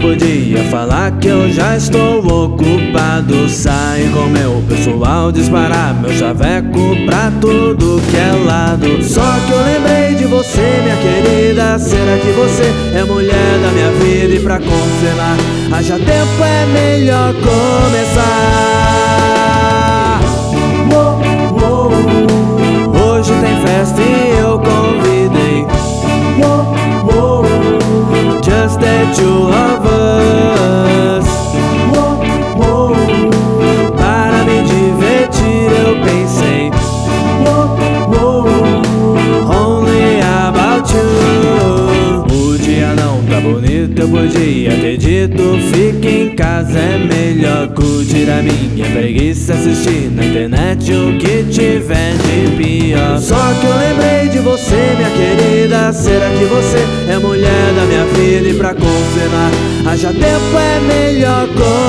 podia falar que eu já estou ocupado. Sair com meu pessoal, disparar meu chaveco pra tudo que é lado. Só que eu lembrei de você, minha querida. Será que você é mulher da minha vida? E pra confirmar, haja tempo, é melhor começar. Hoje tem festa e eu convidei just the two of us. Para me divertir eu pensei only about you. O dia não tá bonito, eu podia ter dito fique em casa, é melhor curtir a minha preguiça, assistir na internet o que tiver de pior. Só que eu lembrei de você, minha querida. Será que você é mulher da minha vida? E pra confirmar, haja tempo, é melhor começar.